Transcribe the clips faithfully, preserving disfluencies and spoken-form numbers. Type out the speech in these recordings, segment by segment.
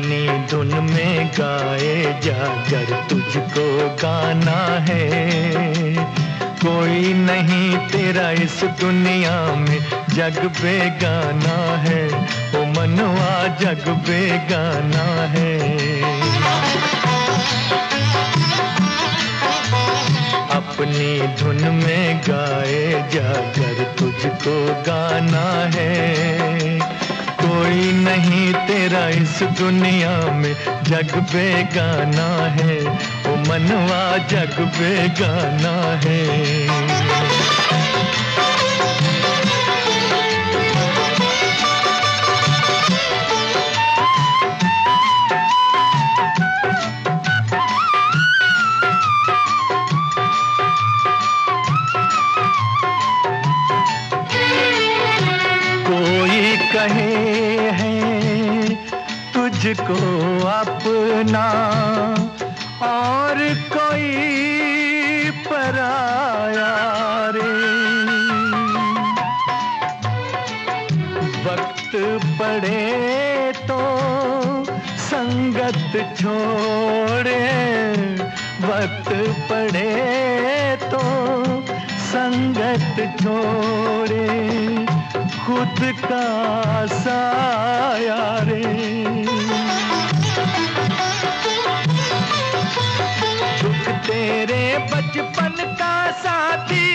अपनी धुन में गाए जा, गर तुझको गाना है। कोई नहीं तेरा इस दुनिया में, जग बेगाना है। ओ मनवा जग बेगाना है। अपनी धुन में गाए जा, गर तुझको गाना है। कोई नहीं तेरा इस दुनिया में, जग बेगाना है। ओ मनवा जग बेगाना है। कहे हैं तुझको अपना और कोई पराया रे। वक्त पड़े तो संगत छोड़े, वक्त पड़े तो संगत छोड़े। खुद का साया रे। दुख तेरे बचपन का साथी,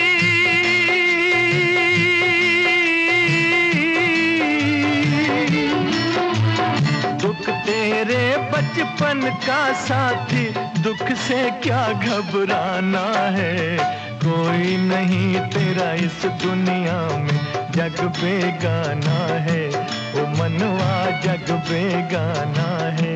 दुख तेरे बचपन का साथी। दुख से क्या घबराना है। कोई नहीं तेरा इस दुनिया में, जग बेगाना है। ओ मनवा जग बेगाना है।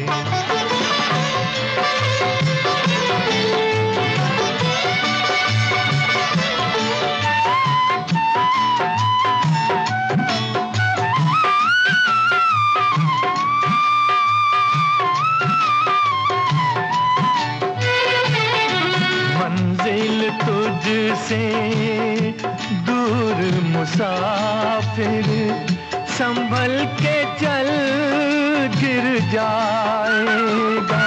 मंजिल तुझसे दूर मुसाफिर, संभल के चल गिर जाएगा।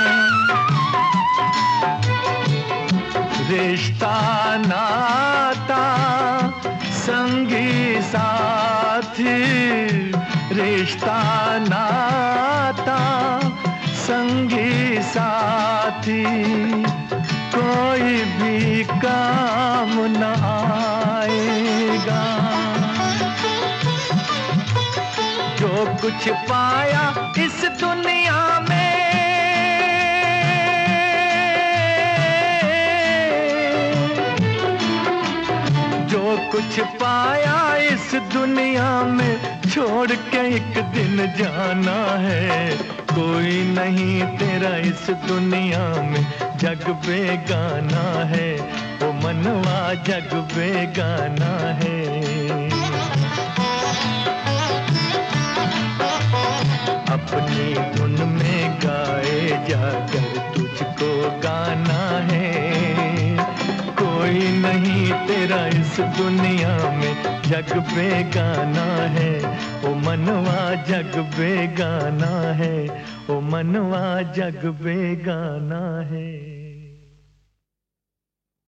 रिश्ता नाता संगी साथी, रिश्ता नाता संगी साथी। कोई भी काम न आएगा। जो कुछ पाया इस दुनिया में, जो कुछ पाया इस दुनिया में, छोड़ के एक दिन जाना है। कोई नहीं तेरा इस दुनिया में, जग बेगाना है। ओ मनवा जग बेगाना है। अपनी धुन में गाए जाकर तुझको गाना है। कोई नहीं तेरा इस दुनिया में, जग बेगाना है। ओ मनवा जग बेगाना है। ओ मनवा जग बेगाना है।